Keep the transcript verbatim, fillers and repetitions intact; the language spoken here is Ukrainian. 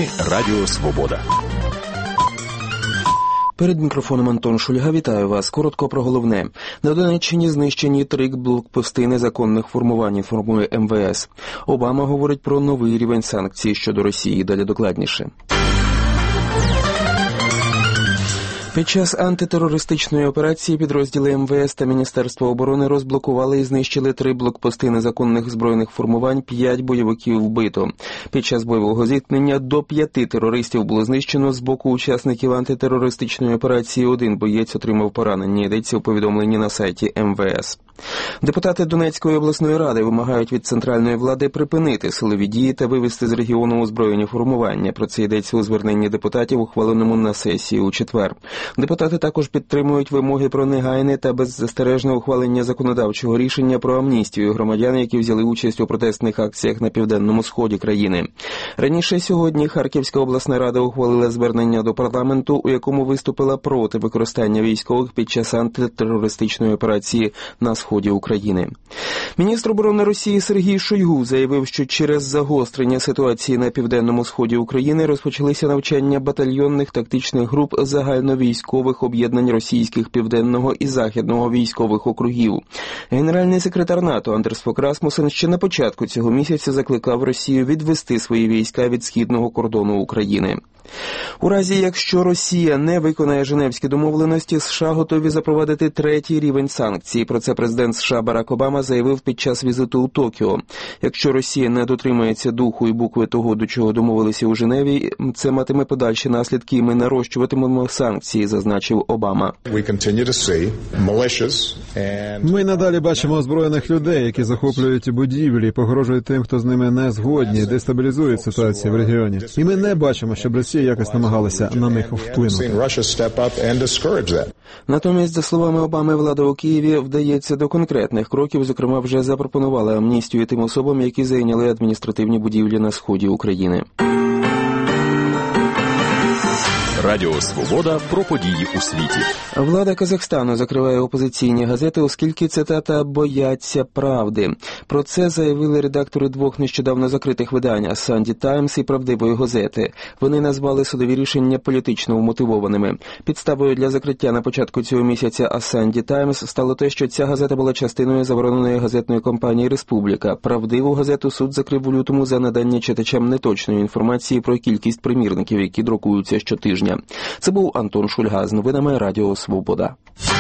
Новини Радіо Свобода. Перед мікрофоном Антон Шульга. Вітаю вас. Коротко про головне. На Донеччині знищені три блокпости незаконних формувань, інформує ем ве ес. Обама говорить про новий рівень санкцій щодо Росії. Далі докладніше. Під час антитерористичної операції підрозділи ем ве ес та Міністерства оборони розблокували і знищили три блокпости незаконних збройних формувань, п'ять бойовиків вбито. Під час бойового зіткнення до п'яти терористів було знищено з боку учасників антитерористичної операції. Один боєць отримав поранення, йдеться у повідомленні на сайті ем ве ес. Депутати Донецької обласної ради вимагають від центральної влади припинити силові дії та вивести з регіону озброєні формування. Про це йдеться у зверненні депутатів, ухваленому на сесії у четвер. Депутати також підтримують вимоги про негайне та беззастережне ухвалення законодавчого рішення про амністію громадян, які взяли участь у протестних акціях на південному сході країни. Раніше сьогодні Харківська обласна рада ухвалила звернення до парламенту, у якому виступила проти використання військових під час антитерористичної операції на сході України. Міністр оборони Росії Сергій Шойгу заявив, що через загострення ситуації на південному сході України розпочалися навчання батальйонних тактичних груп загальновійськових об'єднань російських південного і західного військових округів. Генеральний секретар НАТО Андерс Фок Расмусен ще на початку цього місяця закликав Росію відвести свої війська від східного кордону України. У разі, якщо Росія не виконає Женевські домовленості, США готові запровадити третій рівень санкцій. Про це президент США Барак Обама заявив під час візиту у Токіо. Якщо Росія не дотримається духу і букви того, до чого домовилися у Женеві, це матиме подальші наслідки, і ми нарощуватимемо санкції, зазначив Обама. Ми надалі бачимо озброєних людей, які захоплюють будівлі, погрожують тим, хто з ними не згодні, дестабілізують ситуацію в регіоні. І ми не бачимо, щоб Росія якось намагалася на них вплинути. Натомість, за словами Обами, влада у Києві вдається до конкретних кроків, зокрема вже запропонувала амністію тим особам, які зайняли адміністративні будівлі на сході України. Радіо Свобода про події у світі. Влада Казахстану закриває опозиційні газети, оскільки, цитата, «бояться правди». Про це заявили редактори двох нещодавно закритих видань «Асанді Таймс» і «Правдивої газети». Вони назвали судові рішення політично вмотивованими. Підставою для закриття на початку цього місяця «Асанді Таймс» стало те, що ця газета була частиною забороненої газетної компанії «Республіка». «Правдиву газету» суд закрив у лютому за надання читачам неточної інформації про кількість примірників, які друкуються щотижня. Це був Антон Шульга з новинами Радіо Свобода.